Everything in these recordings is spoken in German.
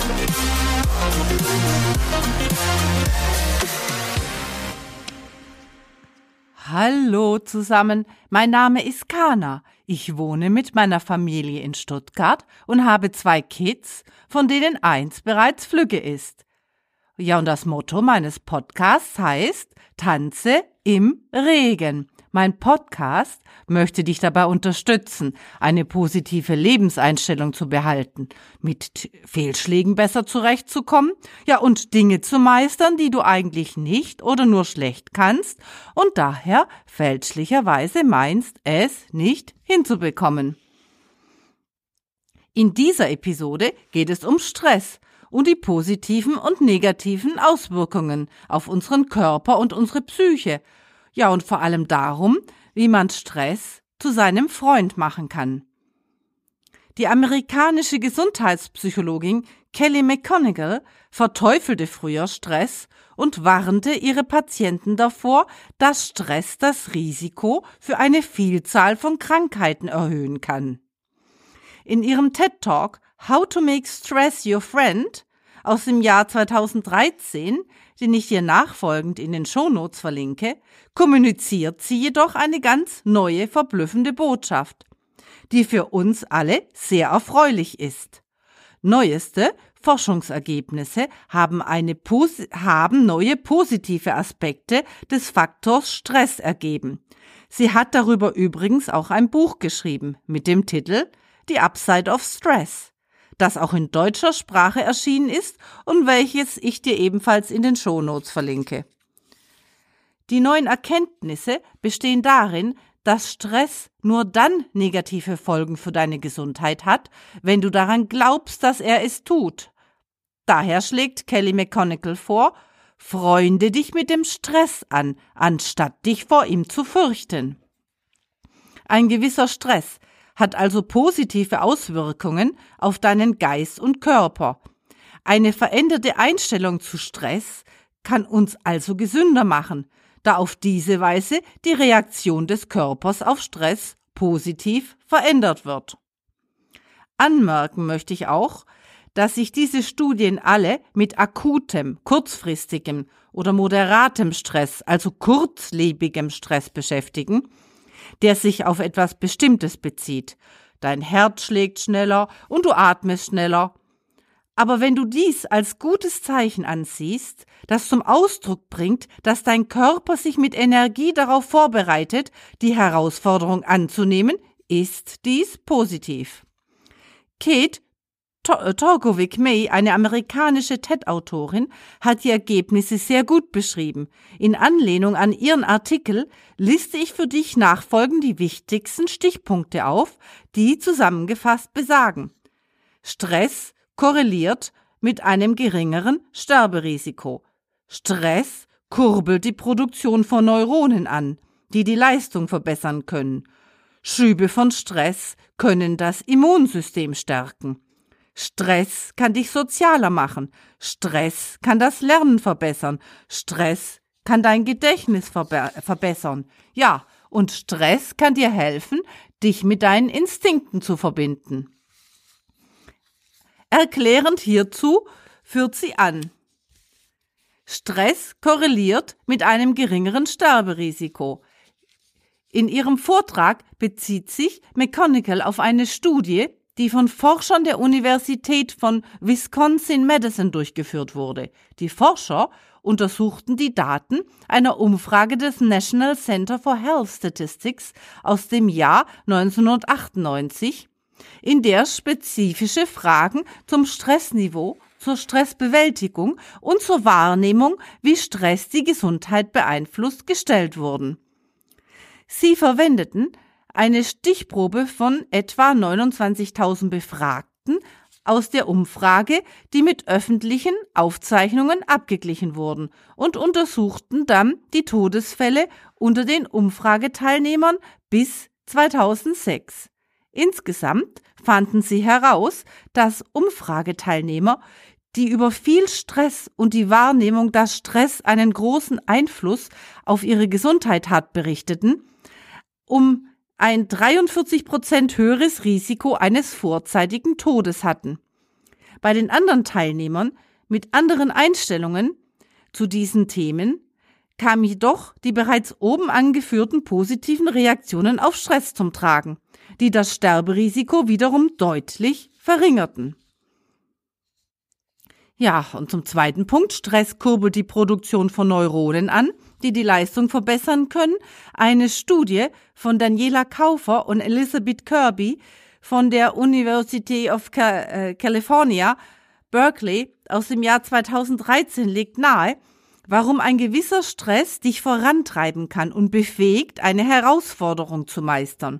Hallo zusammen, mein Name ist Kana. Ich wohne mit meiner Familie in Stuttgart und habe 2 Kids, von denen eins bereits flügge ist. Ja, und das Motto meines Podcasts heißt Tanze im Regen. Mein Podcast möchte dich dabei unterstützen, eine positive Lebenseinstellung zu behalten, mit Fehlschlägen besser zurechtzukommen, ja, und Dinge zu meistern, die du eigentlich nicht oder nur schlecht kannst und daher fälschlicherweise meinst, es nicht hinzubekommen. In dieser Episode geht es um Stress und die positiven und negativen Auswirkungen auf unseren Körper und unsere Psyche. Ja, und vor allem darum, wie man Stress zu seinem Freund machen kann. Die amerikanische Gesundheitspsychologin Kelly McGonigal verteufelte früher Stress und warnte ihre Patienten davor, dass Stress das Risiko für eine Vielzahl von Krankheiten erhöhen kann. In ihrem TED-Talk How to Make Stress Your Friend aus dem Jahr 2013, den ich dir nachfolgend in den Shownotes verlinke, kommuniziert sie jedoch eine ganz neue, verblüffende Botschaft, die für uns alle sehr erfreulich ist. Neueste Forschungsergebnisse haben neue positive Aspekte des Faktors Stress ergeben. Sie hat darüber übrigens auch ein Buch geschrieben mit dem Titel The Upside of Stress, das auch in deutscher Sprache erschienen ist und welches ich dir ebenfalls in den Shownotes verlinke. Die neuen Erkenntnisse bestehen darin, dass Stress nur dann negative Folgen für deine Gesundheit hat, wenn du daran glaubst, dass er es tut. Daher schlägt Kelly McGonigal vor, freunde dich mit dem Stress an, anstatt dich vor ihm zu fürchten. Ein gewisser Stress hat also positive Auswirkungen auf deinen Geist und Körper. Eine veränderte Einstellung zu Stress kann uns also gesünder machen, da auf diese Weise die Reaktion des Körpers auf Stress positiv verändert wird. Anmerken möchte ich auch, dass sich diese Studien alle mit akutem, kurzfristigem oder moderatem Stress, also kurzlebigem Stress beschäftigen, der sich auf etwas Bestimmtes bezieht. Dein Herz schlägt schneller und du atmest schneller. Aber wenn du dies als gutes Zeichen ansiehst, das zum Ausdruck bringt, dass dein Körper sich mit Energie darauf vorbereitet, die Herausforderung anzunehmen, ist dies positiv. Kate Torgovic-May, eine amerikanische TED-Autorin, hat die Ergebnisse sehr gut beschrieben. In Anlehnung an ihren Artikel liste ich für dich nachfolgend die wichtigsten Stichpunkte auf, die zusammengefasst besagen: Stress korreliert mit einem geringeren Sterberisiko. Stress kurbelt die Produktion von Neuronen an, die die Leistung verbessern können. Schübe von Stress können das Immunsystem stärken. Stress kann dich sozialer machen. Stress kann das Lernen verbessern. Stress kann dein Gedächtnis verbessern. Ja, und Stress kann dir helfen, dich mit deinen Instinkten zu verbinden. Erklärend hierzu führt sie an: Stress korreliert mit einem geringeren Sterberisiko. In ihrem Vortrag bezieht sich McGonigal auf eine Studie, die von Forschern der Universität von Wisconsin-Madison durchgeführt wurde. Die Forscher untersuchten die Daten einer Umfrage des National Center for Health Statistics aus dem Jahr 1998, in der spezifische Fragen zum Stressniveau, zur Stressbewältigung und zur Wahrnehmung, wie Stress die Gesundheit beeinflusst, gestellt wurden. Sie verwendeten eine Stichprobe von etwa 29.000 Befragten aus der Umfrage, die mit öffentlichen Aufzeichnungen abgeglichen wurden, und untersuchten dann die Todesfälle unter den Umfrageteilnehmern bis 2006. Insgesamt fanden sie heraus, dass Umfrageteilnehmer, die über viel Stress und die Wahrnehmung, dass Stress einen großen Einfluss auf ihre Gesundheit hat, berichteten, um ein 43% höheres Risiko eines vorzeitigen Todes hatten. Bei den anderen Teilnehmern mit anderen Einstellungen zu diesen Themen kamen jedoch die bereits oben angeführten positiven Reaktionen auf Stress zum Tragen, die das Sterberisiko wiederum deutlich verringerten. Ja, und zum zweiten Punkt, Stress kurbelt die Produktion von Neuronen an, die die Leistung verbessern können. Eine Studie von Daniela Kaufer und Elizabeth Kirby von der University of California, Berkeley aus dem Jahr 2013 legt nahe, warum ein gewisser Stress dich vorantreiben kann und befähigt, eine Herausforderung zu meistern.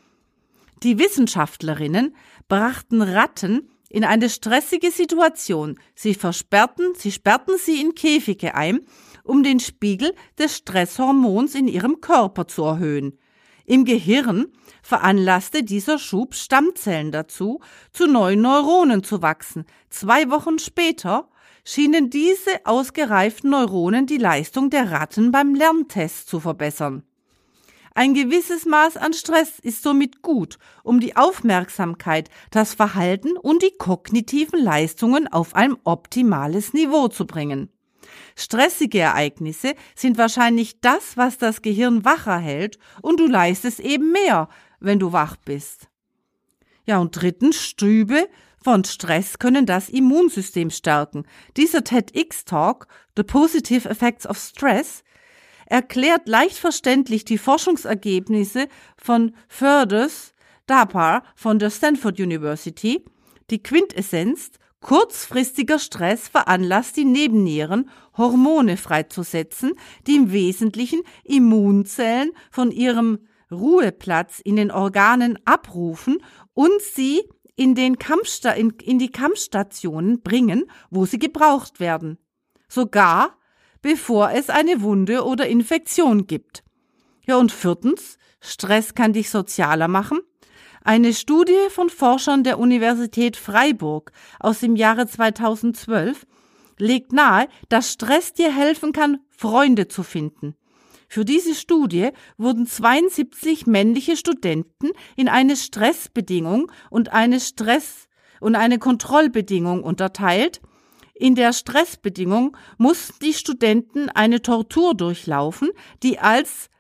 Die Wissenschaftlerinnen brachten Ratten in eine stressige Situation. Sie sperrten sie in Käfige ein, um den Spiegel des Stresshormons in ihrem Körper zu erhöhen. Im Gehirn veranlasste dieser Schub Stammzellen dazu, zu neuen Neuronen zu wachsen. 2 Wochen später schienen diese ausgereiften Neuronen die Leistung der Ratten beim Lerntest zu verbessern. Ein gewisses Maß an Stress ist somit gut, um die Aufmerksamkeit, das Verhalten und die kognitiven Leistungen auf ein optimales Niveau zu bringen. Stressige Ereignisse sind wahrscheinlich das, was das Gehirn wacher hält, und du leistest eben mehr, wenn du wach bist. Ja, und drittens, Strübe von Stress können das Immunsystem stärken. Dieser TEDx-Talk, The Positive Effects of Stress, erklärt leicht verständlich die Forschungsergebnisse von Ferdows Dapar von der Stanford University. Die Quintessenz: kurzfristiger Stress veranlasst die Nebennieren, Hormone freizusetzen, die im Wesentlichen Immunzellen von ihrem Ruheplatz in den Organen abrufen und sie in die Kampfstationen bringen, wo sie gebraucht werden. Sogar bevor es eine Wunde oder Infektion gibt. Ja, und viertens, Stress kann dich sozialer machen. Eine Studie von Forschern der Universität Freiburg aus dem Jahre 2012 legt nahe, dass Stress dir helfen kann, Freunde zu finden. Für diese Studie wurden 72 männliche Studenten in eine Stressbedingung und eine Kontrollbedingung unterteilt. In der Stressbedingung mussten die Studenten eine Tortur durchlaufen, die als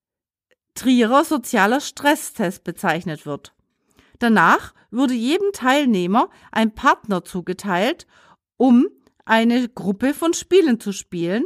Trierer sozialer Stresstest bezeichnet wird. Danach wurde jedem Teilnehmer ein Partner zugeteilt, um eine Gruppe von Spielen zu spielen,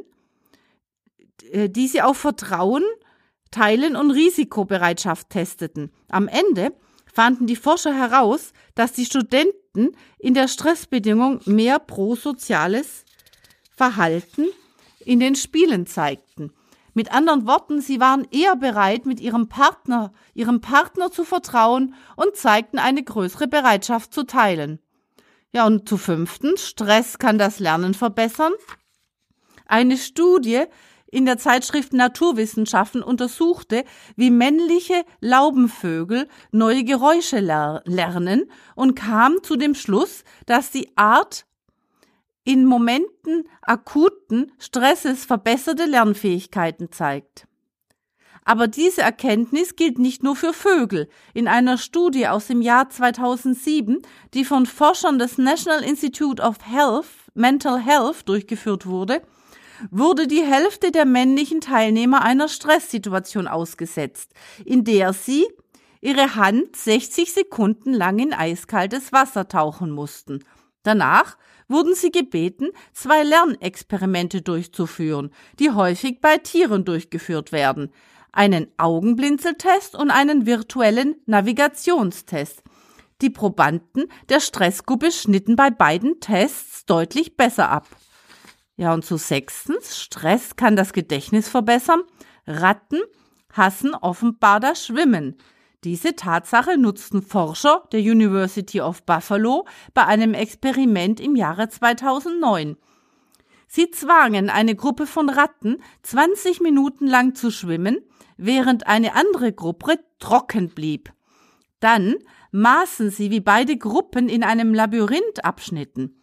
die sie auf Vertrauen, Teilen und Risikobereitschaft testeten. Am Ende fanden die Forscher heraus, dass die Studenten in der Stressbedingung mehr prosoziales Verhalten in den Spielen zeigten. Mit anderen Worten, sie waren eher bereit, mit ihrem Partner zu vertrauen und zeigten eine größere Bereitschaft zu teilen. Ja, und zu 5. Stress kann das Lernen verbessern. Eine Studie in der Zeitschrift Naturwissenschaften untersuchte, wie männliche Laubenvögel neue Geräusche lernen und kam zu dem Schluss, dass die Art in Momenten akuten Stresses verbesserte Lernfähigkeiten zeigt. Aber diese Erkenntnis gilt nicht nur für Vögel. In einer Studie aus dem Jahr 2007, die von Forschern des National Institute of Mental Health durchgeführt wurde, wurde die Hälfte der männlichen Teilnehmer einer Stresssituation ausgesetzt, in der sie ihre Hand 60 Sekunden lang in eiskaltes Wasser tauchen mussten. Danach wurden sie gebeten, 2 Lernexperimente durchzuführen, die häufig bei Tieren durchgeführt werden: einen Augenblinzeltest und einen virtuellen Navigationstest. Die Probanden der Stressgruppe schnitten bei beiden Tests deutlich besser ab. Ja, und zu 6. Stress kann das Gedächtnis verbessern. Ratten hassen offenbar das Schwimmen. Diese Tatsache nutzten Forscher der University of Buffalo bei einem Experiment im Jahre 2009. Sie zwangen eine Gruppe von Ratten 20 Minuten lang zu schwimmen, während eine andere Gruppe trocken blieb. Dann maßen sie, wie beide Gruppen in einem Labyrinth abschnitten.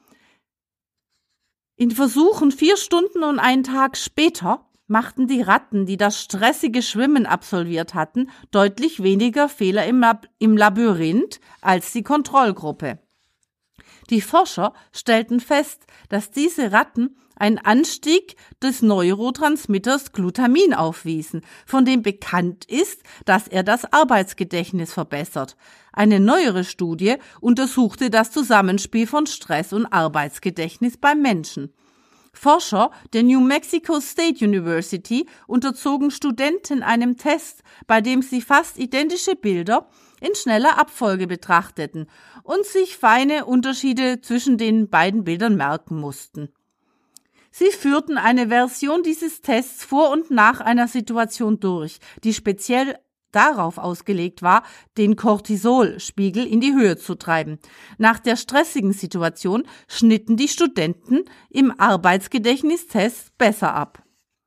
In Versuchen 4 Stunden und einen Tag später machten die Ratten, die das stressige Schwimmen absolviert hatten, deutlich weniger Fehler im Labyrinth als die Kontrollgruppe. Die Forscher stellten fest, dass diese Ratten einen Anstieg des Neurotransmitters Glutamin aufwiesen, von dem bekannt ist, dass er das Arbeitsgedächtnis verbessert. Eine neuere Studie untersuchte das Zusammenspiel von Stress und Arbeitsgedächtnis beim Menschen. Forscher der New Mexico State University unterzogen Studenten einem Test, bei dem sie fast identische Bilder in schneller Abfolge betrachteten und sich feine Unterschiede zwischen den beiden Bildern merken mussten. Sie führten eine Version dieses Tests vor und nach einer Situation durch, die speziell darauf ausgelegt war, den Cortisolspiegel in die Höhe zu treiben. Nach der stressigen Situation schnitten die Studenten im Arbeitsgedächtnistest besser ab.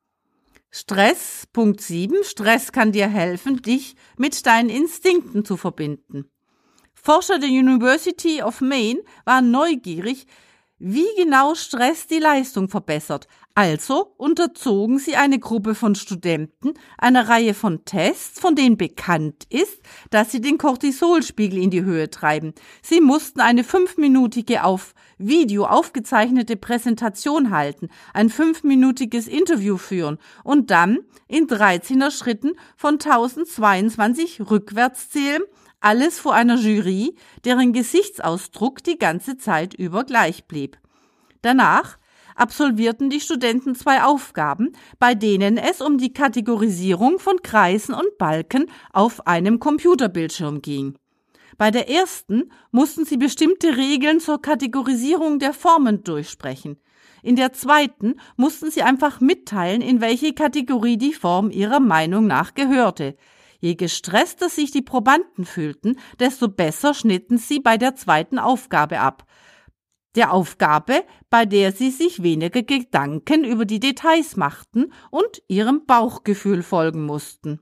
Stress, Punkt 7. Stress kann dir helfen, dich mit deinen Instinkten zu verbinden. Forscher der University of Maine waren neugierig, wie genau Stress die Leistung verbessert. Also unterzogen sie eine Gruppe von Studenten einer Reihe von Tests, von denen bekannt ist, dass sie den Cortisolspiegel in die Höhe treiben. Sie mussten eine 5-minütige auf Video aufgezeichnete Präsentation halten, ein 5-minütiges Interview führen und dann in 13er Schritten von 1022 rückwärts zählen, alles vor einer Jury, deren Gesichtsausdruck die ganze Zeit über gleich blieb. Danach absolvierten die Studenten 2 Aufgaben, bei denen es um die Kategorisierung von Kreisen und Balken auf einem Computerbildschirm ging. Bei der ersten mussten sie bestimmte Regeln zur Kategorisierung der Formen durchsprechen. In der zweiten mussten sie einfach mitteilen, in welche Kategorie die Form ihrer Meinung nach gehörte. Je gestresster sich die Probanden fühlten, desto besser schnitten sie bei der zweiten Aufgabe ab. Der Aufgabe, bei der sie sich weniger Gedanken über die Details machten und ihrem Bauchgefühl folgen mussten.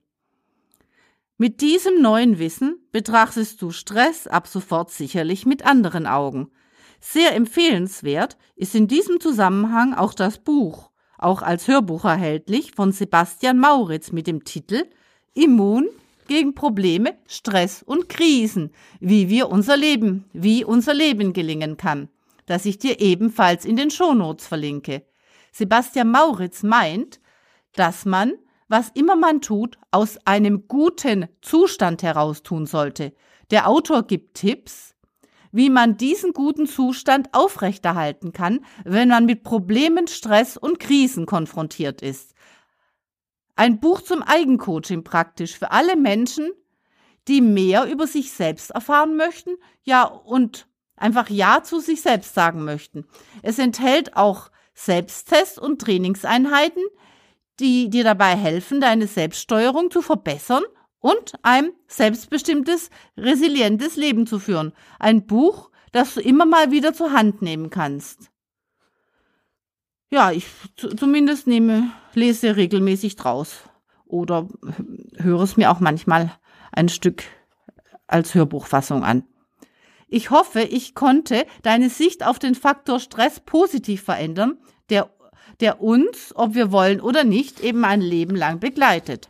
Mit diesem neuen Wissen betrachtest du Stress ab sofort sicherlich mit anderen Augen. Sehr empfehlenswert ist in diesem Zusammenhang auch das Buch, auch als Hörbuch erhältlich, von Sebastian Mauritz mit dem Titel Immun gegen Probleme, Stress und Krisen, wie unser Leben gelingen kann, das ich dir ebenfalls in den Shownotes verlinke. Sebastian Mauritz meint, dass man, was immer man tut, aus einem guten Zustand heraus tun sollte. Der Autor gibt Tipps, wie man diesen guten Zustand aufrechterhalten kann, wenn man mit Problemen, Stress und Krisen konfrontiert ist. Ein Buch zum Eigencoaching praktisch für alle Menschen, die mehr über sich selbst erfahren möchten, und einfach Ja zu sich selbst sagen möchten. Es enthält auch Selbsttests und Trainingseinheiten, die dir dabei helfen, deine Selbststeuerung zu verbessern und ein selbstbestimmtes, resilientes Leben zu führen. Ein Buch, das du immer mal wieder zur Hand nehmen kannst. Ja, ich zumindest lese regelmäßig draus oder höre es mir auch manchmal ein Stück als Hörbuchfassung an. Ich hoffe, ich konnte deine Sicht auf den Faktor Stress positiv verändern, der uns, ob wir wollen oder nicht, eben ein Leben lang begleitet.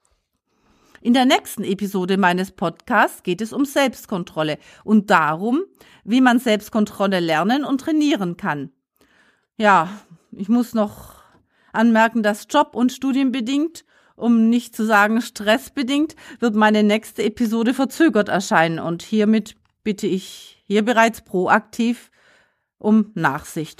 In der nächsten Episode meines Podcasts geht es um Selbstkontrolle und darum, wie man Selbstkontrolle lernen und trainieren kann. Ja, ich muss noch anmerken, dass Job- und studienbedingt, um nicht zu sagen stressbedingt, wird meine nächste Episode verzögert erscheinen und hiermit bitte ich hier bereits proaktiv um Nachsicht.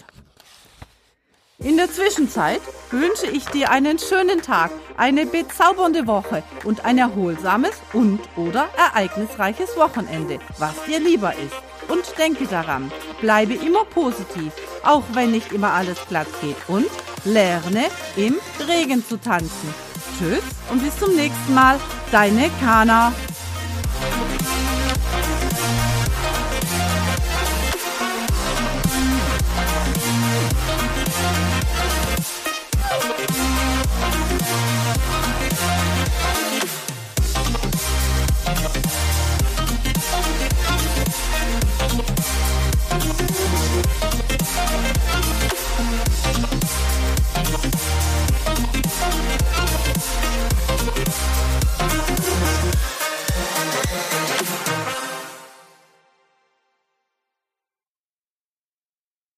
In der Zwischenzeit wünsche ich dir einen schönen Tag, eine bezaubernde Woche und ein erholsames und/oder ereignisreiches Wochenende, was dir lieber ist. Und denke daran, bleibe immer positiv, auch wenn nicht immer alles glatt geht, und lerne im Regen zu tanzen. Tschüss und bis zum nächsten Mal, deine Kana.